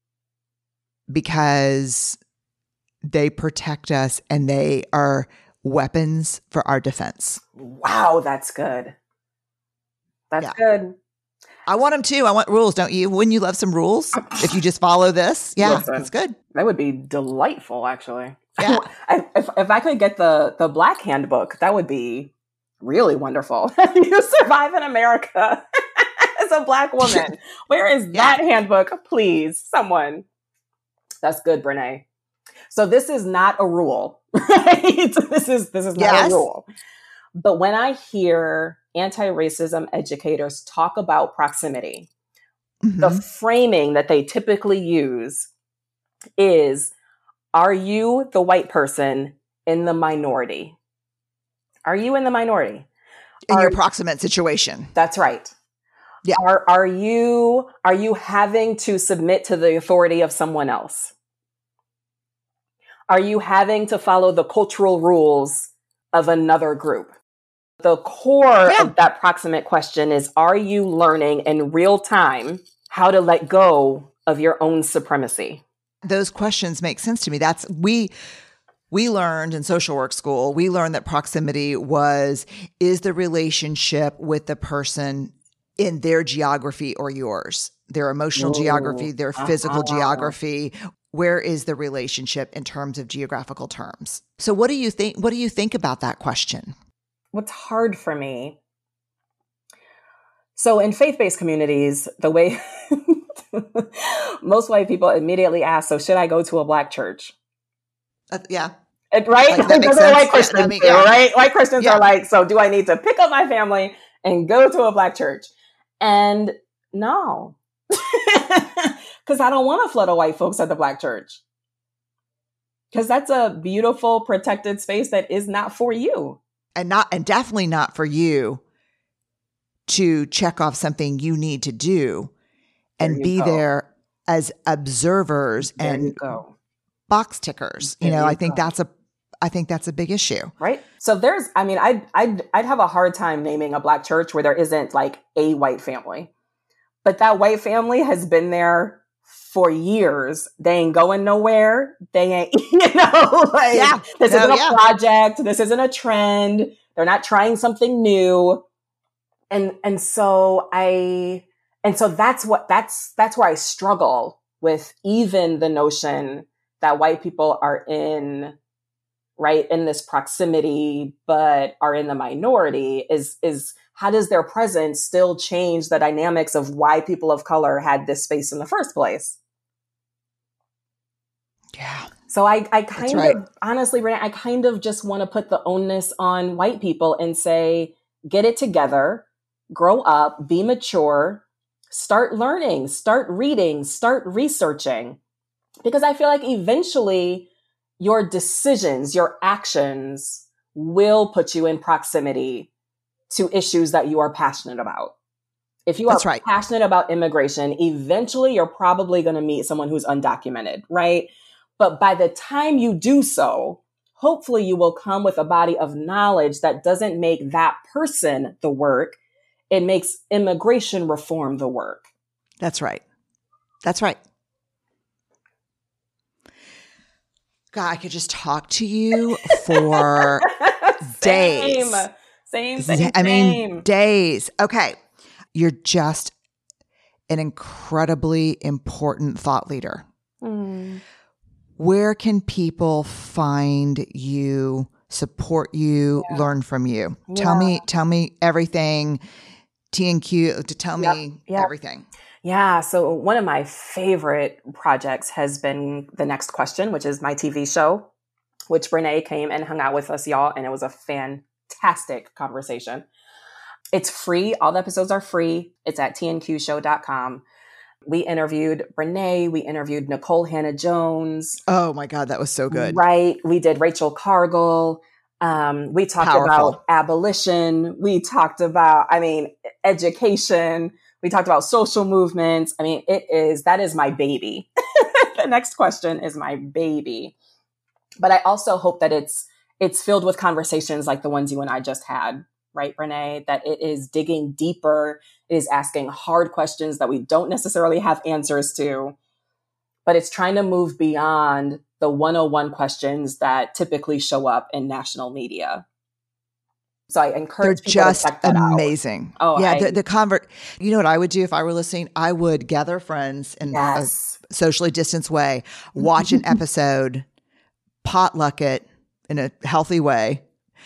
because they protect us and they are weapons for our defense. Wow, that's good. That's yeah. good. I want them too. I want rules, don't you? Wouldn't you love some rules if you just follow this? Yeah, Listen, it's good. That would be delightful, actually. Yeah. I, if, if I could get the, the Black handbook, that would be really wonderful. You survive in America as a Black woman. Where is yeah. that handbook? Please, someone. That's good, Brene. So this is not a rule, right? This is this is not yes. a rule. But when I hear anti-racism educators talk about proximity, mm-hmm. the framing that they typically use is, are you the white person in the minority? Are you in the minority? In are, your proximate situation. That's right. Yeah. Are, are you, are you having to submit to the authority of someone else? Are you having to follow the cultural rules of another group? The core yeah. of that proximate question is, are you learning in real time how to let go of your own supremacy? Those questions make sense to me. That's we we learned in social work school, we learned that proximity was, is the relationship with the person in their geography or yours, their emotional Ooh, geography, their uh-huh. physical geography. Where is the relationship in terms of geographical terms? So what do you think, what do you think about that question? What's hard for me. So in faith-based communities, the way most white people immediately ask, so should I go to a Black church? Uh, yeah. It, right? Like, that makes That's what sense. white Christians yeah, I mean, do, yeah. right? White Christians yeah. are like, so do I need to pick up my family and go to a Black church? And no, because I don't want to flood of white folks at the Black church. Because that's a beautiful, protected space that is not for you. And not, and definitely not for you to check off something you need to do and be go. there as observers there and go. box tickers. There you know, you I think go. that's a, I think that's a big issue. Right. So there's, I mean, I'd, I'd, I'd have a hard time naming a Black church where there isn't like a white family, but that white family has been there for years. They ain't going nowhere. They ain't, you know, like yeah. this no, isn't a yeah. project. This isn't a trend. They're not trying something new. And, and so I, and so that's what, that's, that's where I struggle with even the notion that white people are in, right, in this proximity, but are in the minority is, is how does their presence still change the dynamics of why people of color had this space in the first place? Yeah. So I, I kind That's right. of, honestly, Renee, I kind of just want to put the onus on white people and say, get it together, grow up, be mature, start learning, start reading, start researching. Because I feel like eventually your decisions, your actions will put you in proximity to issues that you are passionate about. If you are That's right. passionate about immigration, eventually you're probably going to meet someone who's undocumented, right? But by the time you do so, hopefully you will come with a body of knowledge that doesn't make that person the work. It makes immigration reform the work. That's right. That's right. God, I could just talk to you for days. Same, same, same. I mean, days. Okay. You're just an incredibly important thought leader. Mm. Where can people find you, support you, yeah. learn from you? Yeah. Tell me, tell me everything. T and Q to tell yep. me yep. everything. Yeah. So one of my favorite projects has been The Next Question, which is my T V show, which Brene came and hung out with us, y'all. And it was a fantastic conversation. It's free. All the episodes are free. It's at t n q show dot com. We interviewed Brene. We interviewed Nicole Hannah-Jones. Oh my God, that was so good. Right. We did Rachel Cargill. Um, we talked Powerful. about abolition. We talked about, I mean, education. We talked about social movements. I mean, it is, that is my baby. The Next Question is my baby. But I also hope that it's, it's filled with conversations like the ones you and I just had. Right, Brene, that it is digging deeper, it is asking hard questions that we don't necessarily have answers to, but it's trying to move beyond the one oh one questions that typically show up in national media. So I encourage They're people just to check that amazing. out. Oh, yeah. I, The, the convert, you know what I would do if I were listening? I would gather friends in yes. a socially distanced way, watch an episode, potluck it in a healthy way,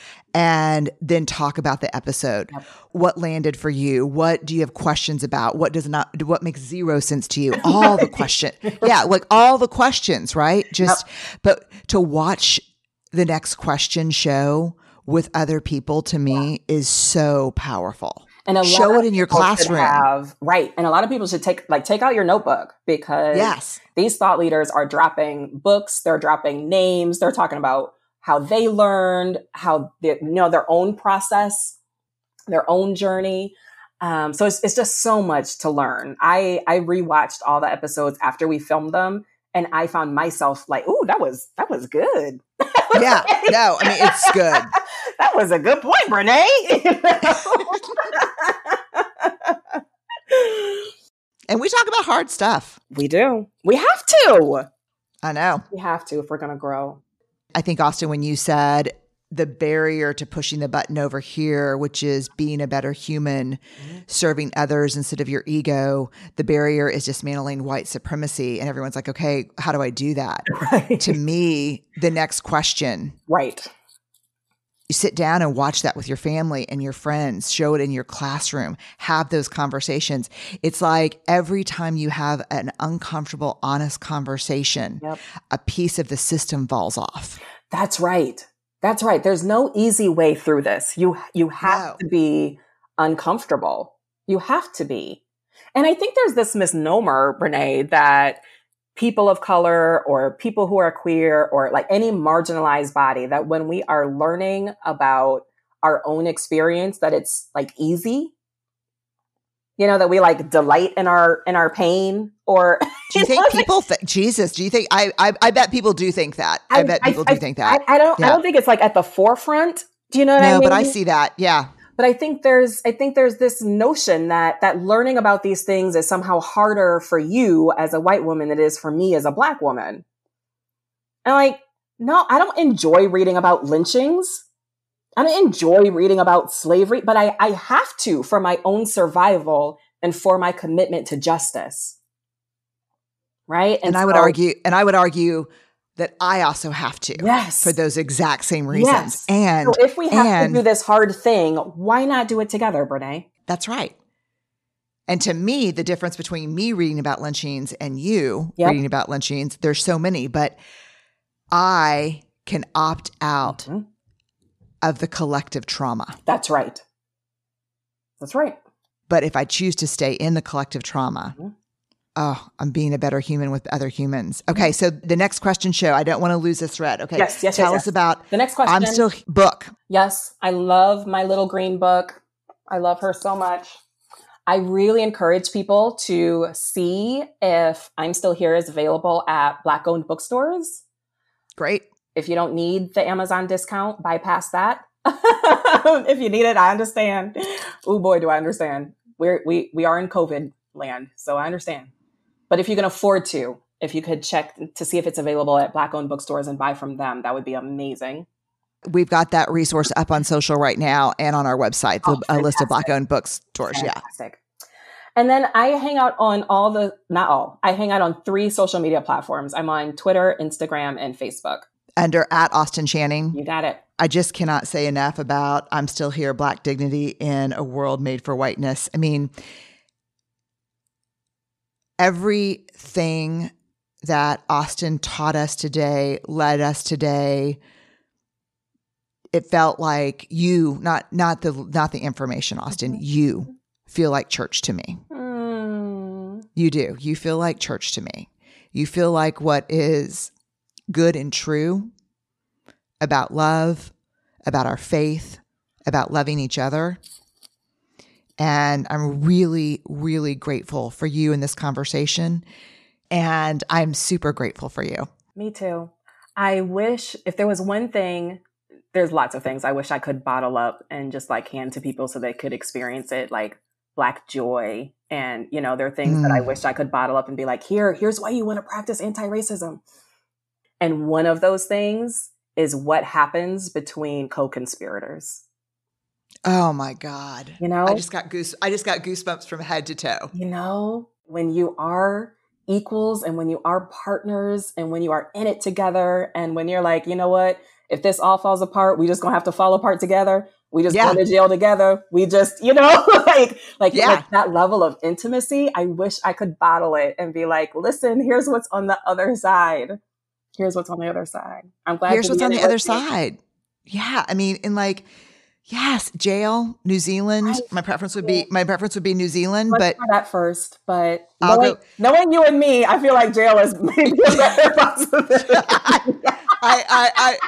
and then talk about the episode. Yep. What landed for you? What do you have questions about? What does not, what makes zero sense to you? All the questions. Yeah. Like all the questions, right? Just, yep. But to watch The Next Question show with other people to me yeah. is so powerful. And a show lot it in your classroom. Have, right. And a lot of people should take, like, take out your notebook because yes. these thought leaders are dropping books. They're dropping names. They're talking about how they learned, how they, you know, their own process, their own journey. Um, so it's, it's just so much to learn. I, I rewatched all the episodes after we filmed them, and I found myself like, "Ooh, that was that was good." Yeah, no, I mean it's good. That was a good point, Brene. And we talk about hard stuff. We do. We have to. I know. We have to if we're going to grow. I think, Austin, when you said the barrier to pushing the button over here, which is being a better human, mm-hmm. serving others instead of your ego, the barrier is dismantling white supremacy. And everyone's like, okay, how do I do that? Right. To me, The Next Question. Right. You sit down and watch that with your family and your friends, show it in your classroom, have those conversations. It's like every time you have an uncomfortable, honest conversation, yep. a piece of the system falls off. That's right. That's right. There's no easy way through this. You, you have no. to be uncomfortable. You have to be. And I think there's this misnomer, Brene, that people of color or people who are queer or like any marginalized body, that when we are learning about our own experience, that it's like easy, you know, that we like delight in our, in our pain. Or do you think people think, Jesus, do you think, I, I, I bet people do think that. I, I bet people I, do I, think that. I, I don't, yeah. I don't think it's like at the forefront. Do you know what no, I mean? No, but I see that. Yeah. But I think there's, I think there's this notion that, that learning about these things is somehow harder for you as a white woman than it is for me as a Black woman. And like, no, I don't enjoy reading about lynchings. I don't enjoy reading about slavery, but I, I have to for my own survival and for my commitment to justice. Right. And, and I would so, argue, and I would argue that I also have to, yes, for those exact same reasons. Yes. And so if we have and, to do this hard thing, why not do it together, Brene? That's right. And to me, the difference between me reading about lynchings and you yep. reading about lynchings, there's so many, but I can opt out mm-hmm. of the collective trauma. That's right. That's right. But if I choose to stay in the collective trauma, mm-hmm. oh, I'm being a better human with other humans. Okay, so the next question show, I don't want to lose this thread. Okay, yes, yes, tell yes, us yes. about the next question. I'm still book. Yes, I love my little green book. I love her so much. I really encourage people to see if I'm Still Here is available at Black-owned bookstores. Great. If you don't need the Amazon discount, bypass that. If you need it, I understand. Oh boy, do I understand. We're, we we are in COVID land, so I understand. But if you can afford to, if you could check to see if it's available at Black-owned bookstores and buy from them, that would be amazing. We've got that resource up on social right now and on our website, the, oh, a list of Black-owned bookstores. Fantastic. Yeah. And then I hang out on all the, not all, I hang out on three social media platforms. I'm on Twitter, Instagram, and Facebook. Under at Austin Channing. You got it. I just cannot say enough about I'm Still Here, Black Dignity in a World Made for Whiteness. I mean, everything that Austin taught us today, led us today, it felt like you, not not the not the information, Austin, mm-hmm. you feel like church to me. Mm. You do. You feel like church to me. You feel like what is good and true about love, about our faith, about loving each other. And I'm really, really grateful for you in this conversation. And I'm super grateful for you. Me too. I wish if there was one thing, there's lots of things I wish I could bottle up and just like hand to people so they could experience it, like Black joy. And, you know, there are things mm. that I wish I could bottle up and be like, here, here's why you want to practice anti-racism. And one of those things is what happens between co-conspirators. Oh my God. You know, I just got goose. I just got goosebumps from head to toe. You know, when you are equals and when you are partners and when you are in it together and when you're like, you know what, if this all falls apart, we just gonna have to fall apart together. We just yeah. go to jail together. We just, you know, like, like, yeah. like that level of intimacy. I wish I could bottle it and be like, listen, here's what's on the other side. Here's what's on the other side. I'm glad. Here's what's on the other side. Yeah. I mean, in like, yes, jail, New Zealand. I, my preference would be, my preference would be New Zealand, Let's but try that first, but knowing, knowing you and me, I feel like jail is maybe a better possibility. I, I,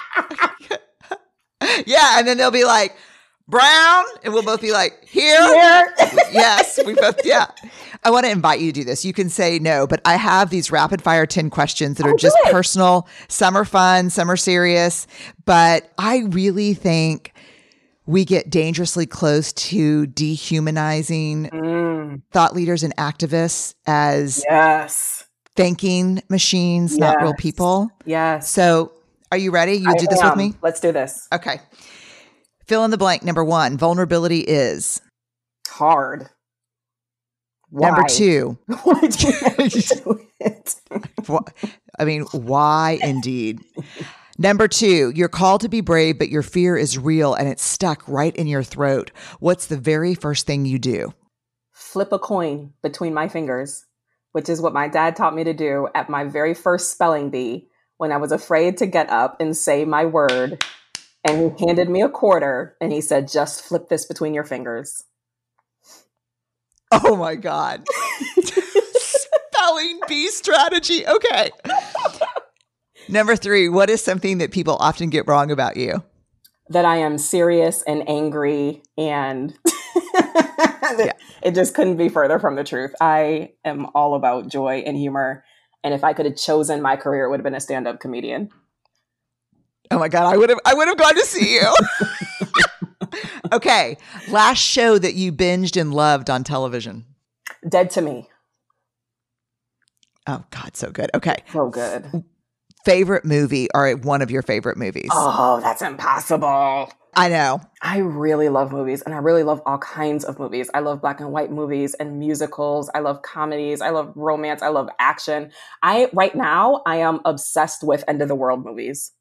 I, yeah. And then they'll be like, Brown, and we'll both be like, here? Here. Yes, we both, yeah. I want to invite you to do this. You can say no, but I have these rapid fire ten questions that are oh, just personal. Some are fun, some are serious, but I really think we get dangerously close to dehumanizing mm. thought leaders and activists as yes. thinking machines, yes. not real people. Yes. So are you ready? You I do this am. with me? Let's do this. Okay. Fill in the blank. Number one, vulnerability is hard. Why? Number two, why do you have to do it? I mean, why indeed? Number two, you're called to be brave, but your fear is real and it's stuck right in your throat. What's the very first thing you do? Flip a coin between my fingers, which is what my dad taught me to do at my very first spelling bee when I was afraid to get up and say my word. And he handed me a quarter and he said, just flip this between your fingers. Oh my God. Spelling bee strategy. Okay. Number three, what is something that people often get wrong about you? That I am serious and angry and yeah. It just couldn't be further from the truth. I am all about joy and humor. And if I could have chosen my career, it would have been a stand-up comedian. Oh my God, I would have I would have gone to see you. Okay. Last show that you binged and loved on television. Dead to Me. Oh God, so good. Okay. So good. favorite movie or one of your favorite movies? Oh, that's impossible. I know. I really love movies, and I really love all kinds of movies. I love black and white movies and musicals. I love comedies. I love romance. I love action. I right now I am obsessed with end of the world movies.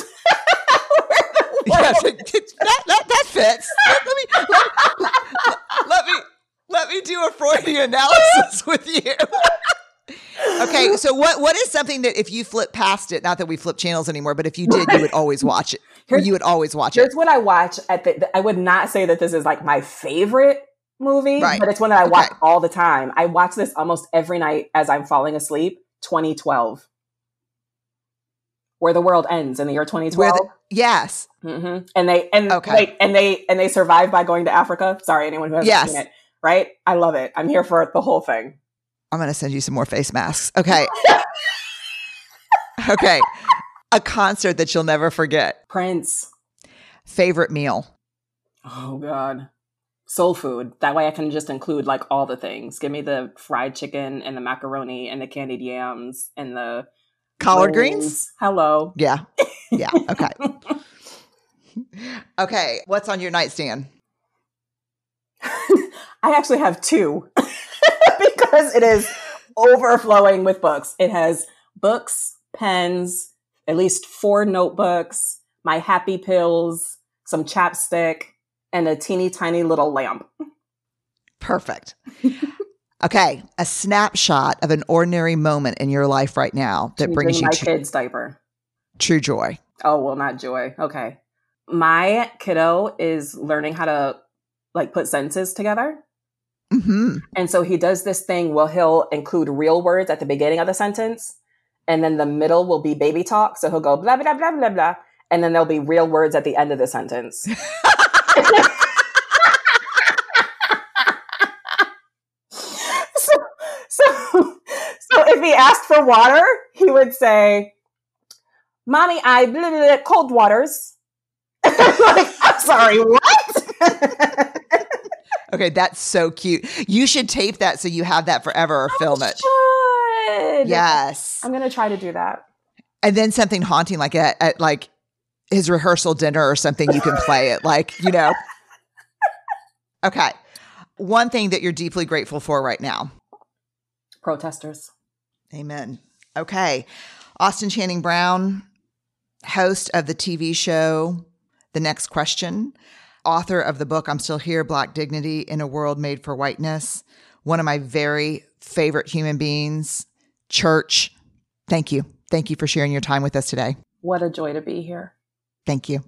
Yes, that, that, that fits. Let, let me let, let, let me let me do a Freudian analysis with you. Okay, so what what is something that if you flip past it, not that we flip channels anymore, but if you did, you would always watch it. Or you would always watch here's it. Here's what I watch at the, I would not say that this is like my favorite movie, right. but it's one that I watch okay. all the time. I watch this almost every night as I'm falling asleep. twenty twelve. Where the World Ends in the year twenty twelve. The, yes. Mm-hmm. And they and okay. wait, and they and they survive by going to Africa. Sorry, anyone who hasn't yes. seen it. Right? I love it. I'm here for the whole thing. I'm going to send you some more face masks. Okay. Okay. A concert that you'll never forget. Prince. Favorite meal. Oh God. Soul food. That way I can just include like all the things. Give me the fried chicken and the macaroni and the candied yams and the collard rolls. Greens. Hello. Yeah. Yeah. Okay. Okay. What's on your nightstand? I actually have two because it is overflowing with books. It has books, pens, at least four notebooks, my happy pills, some chapstick, and a teeny tiny little lamp. Perfect. Okay. A snapshot of an ordinary moment in your life right now that Changing brings you my tr- kid's diaper. True joy. Oh, well, not joy. Okay. My kiddo is learning how to like put sentences together. Mm-hmm. And so he does this thing where he'll include real words at the beginning of the sentence. And then the middle will be baby talk. So he'll go blah, blah, blah, blah, blah. And then there'll be real words at the end of the sentence. so, so, so if he asked for water, he would say, Mommy, I blah, blah, blah, cold waters. Like, I'm sorry, what? Okay, that's so cute. You should tape that so you have that forever or film it. Should. Yes. I'm going to try to do that. And then something haunting like at, at like his rehearsal dinner or something, you can play it like, you know. Okay. One thing that you're deeply grateful for right now. Protesters. Amen. Okay. Austin Channing Brown, host of the T V show, The Next Question, author of the book, I'm Still Here, Black Dignity in a World Made for Whiteness, one of my very favorite human beings, church. Thank you. Thank you for sharing your time with us today. What a joy to be here. Thank you.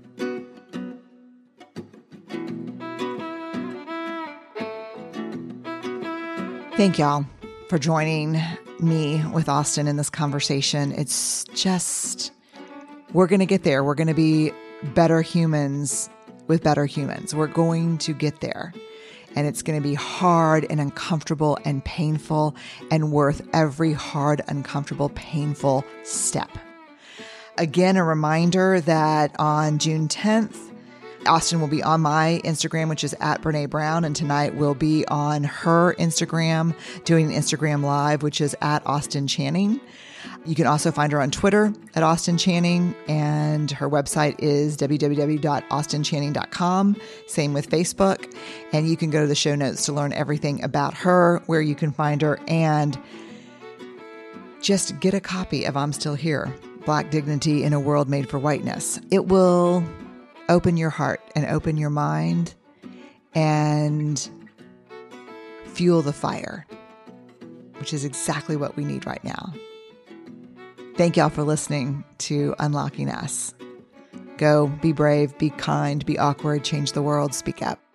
Thank y'all for joining me with Austin in this conversation. It's just, we're going to get there. We're going to be better humans with better humans. We're going to get there. And it's going to be hard and uncomfortable and painful and worth every hard, uncomfortable, painful step. Again, a reminder that on June tenth, Austin will be on my Instagram, which is at Brene Brown. And tonight we'll be on her Instagram doing an Instagram Live, which is at Austin Channing. You can also find her on Twitter at Austin Channing, and her website is w w w dot austin channing dot com. Same with Facebook. And you can go to the show notes to learn everything about her, where you can find her, and just get a copy of I'm Still Here, Black Dignity in a World Made for Whiteness. It will open your heart and open your mind and fuel the fire, which is exactly what we need right now. Thank y'all for listening to Unlocking Us. Go, be brave, be kind, be awkward, change the world, speak up.